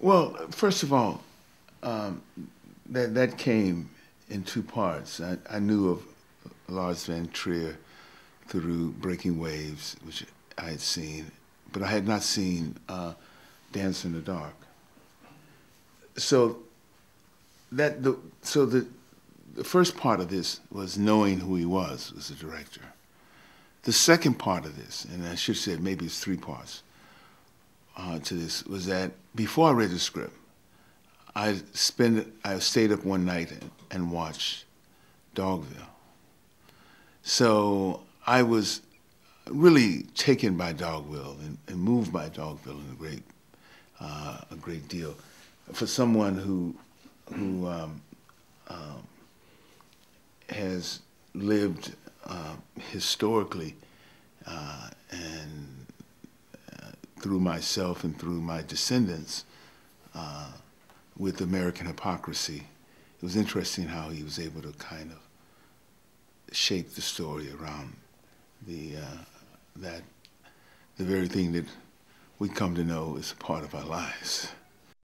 Well, first of all, um, that came in two parts. I knew of Lars Van Trier through Breaking Waves, which I had seen, but I had not seen Dance in the Dark. So the first part of this was knowing who he was as a director. The second part of this, and I should say maybe it's three parts to this, was that before I read the script, I stayed up one night and watched Dogville. So I was really taken by Dogville and moved by Dogville in a great deal. For someone who has lived historically and through myself and through my descendants with American hypocrisy, it was interesting how he was able to kind of shape the story around the the very thing that we come to know is a part of our lives.